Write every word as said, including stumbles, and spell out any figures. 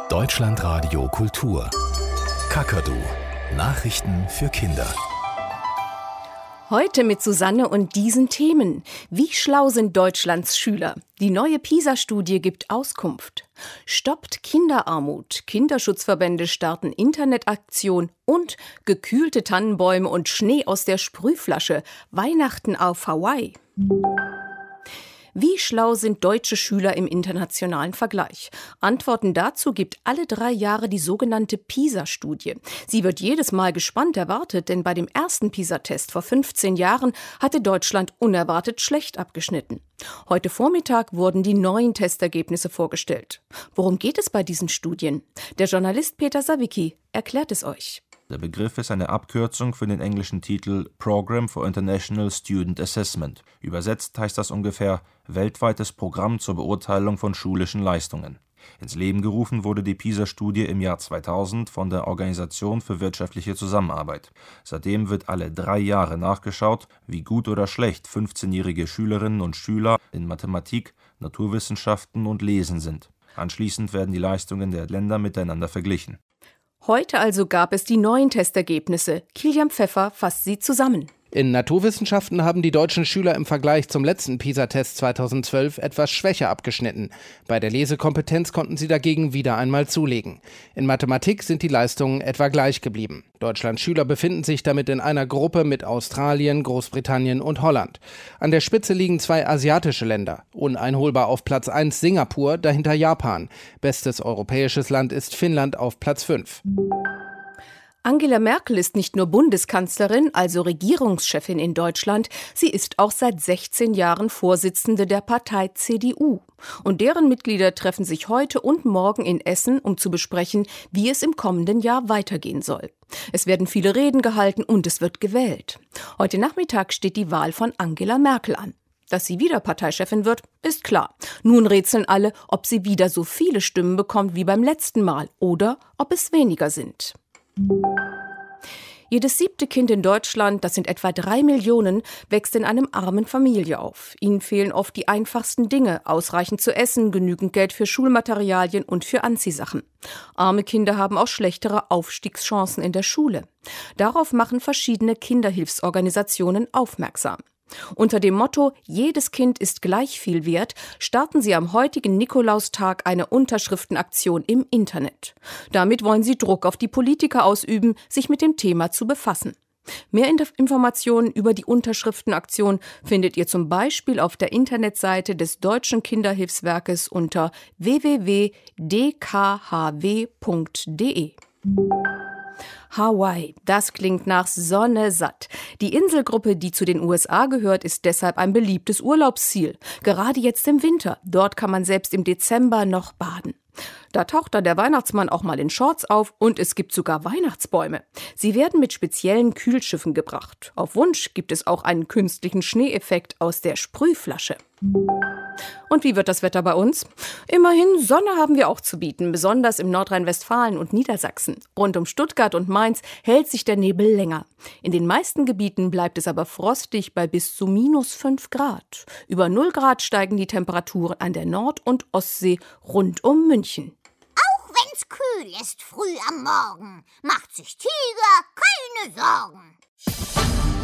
Deutschlandradio Kultur. Kakadu. Nachrichten für Kinder. Heute mit Susanne und diesen Themen. Wie schlau sind Deutschlands Schüler? Die neue PISA-Studie gibt Auskunft. Stoppt Kinderarmut. Kinderschutzverbände starten Internetaktion und gekühlte Tannenbäume und Schnee aus der Sprühflasche. Weihnachten auf Hawaii. Wie schlau sind deutsche Schüler im internationalen Vergleich? Antworten dazu gibt alle drei Jahre die sogenannte PISA-Studie. Sie wird jedes Mal gespannt erwartet, denn bei dem ersten PISA-Test vor fünfzehn Jahren hatte Deutschland unerwartet schlecht abgeschnitten. Heute Vormittag wurden die neuen Testergebnisse vorgestellt. Worum geht es bei diesen Studien? Der Journalist Peter Sawicki erklärt es euch. Der Begriff ist eine Abkürzung für den englischen Titel Program for International Student Assessment. Übersetzt heißt das ungefähr weltweites Programm zur Beurteilung von schulischen Leistungen. Ins Leben gerufen wurde die PISA-Studie im Jahr zweitausend von der Organisation für wirtschaftliche Zusammenarbeit. Seitdem wird alle drei Jahre nachgeschaut, wie gut oder schlecht fünfzehnjährige Schülerinnen und Schüler in Mathematik, Naturwissenschaften und Lesen sind. Anschließend werden die Leistungen der Länder miteinander verglichen. Heute also gab es die neuen Testergebnisse. Kilian Pfeffer fasst sie zusammen. In Naturwissenschaften haben die deutschen Schüler im Vergleich zum letzten PISA-Test zweitausendzwölf etwas schwächer abgeschnitten. Bei der Lesekompetenz konnten sie dagegen wieder einmal zulegen. In Mathematik sind die Leistungen etwa gleich geblieben. Deutschlands Schüler befinden sich damit in einer Gruppe mit Australien, Großbritannien und Holland. An der Spitze liegen zwei asiatische Länder. Uneinholbar auf Platz eins Singapur, dahinter Japan. Bestes europäisches Land ist Finnland auf Platz fünf. Angela Merkel ist nicht nur Bundeskanzlerin, also Regierungschefin in Deutschland, sie ist auch seit sechzehn Jahren Vorsitzende der Partei C D U. Und deren Mitglieder treffen sich heute und morgen in Essen, um zu besprechen, wie es im kommenden Jahr weitergehen soll. Es werden viele Reden gehalten und es wird gewählt. Heute Nachmittag steht die Wahl von Angela Merkel an. Dass sie wieder Parteichefin wird, ist klar. Nun rätseln alle, ob sie wieder so viele Stimmen bekommt wie beim letzten Mal oder ob es weniger sind. Jedes siebte Kind in Deutschland, das sind etwa drei Millionen, wächst in einem armen Familie auf. Ihnen fehlen oft die einfachsten Dinge, ausreichend zu essen, genügend Geld für Schulmaterialien und für Anziehsachen. Arme Kinder haben auch schlechtere Aufstiegschancen in der Schule. Darauf machen verschiedene Kinderhilfsorganisationen aufmerksam. Unter dem Motto »Jedes Kind ist gleich viel wert« starten sie am heutigen Nikolaustag eine Unterschriftenaktion im Internet. Damit wollen sie Druck auf die Politiker ausüben, sich mit dem Thema zu befassen. Mehr Informationen über die Unterschriftenaktion findet ihr zum Beispiel auf der Internetseite des Deutschen Kinderhilfswerkes unter w w w punkt d k h w punkt d e. Hawaii, das klingt nach Sonne satt. Die Inselgruppe, die zu den U S A gehört, ist deshalb ein beliebtes Urlaubsziel. Gerade jetzt im Winter. Dort kann man selbst im Dezember noch baden. Da taucht dann der Weihnachtsmann auch mal in Shorts auf und es gibt sogar Weihnachtsbäume. Sie werden mit speziellen Kühlschiffen gebracht. Auf Wunsch gibt es auch einen künstlichen Schneeeffekt aus der Sprühflasche. Und wie wird das Wetter bei uns? Immerhin, Sonne haben wir auch zu bieten, besonders im Nordrhein-Westfalen und Niedersachsen. Rund um Stuttgart und Mainz hält sich der Nebel länger. In den meisten Gebieten bleibt es aber frostig bei bis zu minus fünf Grad. Über null Grad steigen die Temperaturen an der Nord- und Ostsee rund um München. Auch wenn's kühl ist früh am Morgen, macht sich Tiger keine Sorgen.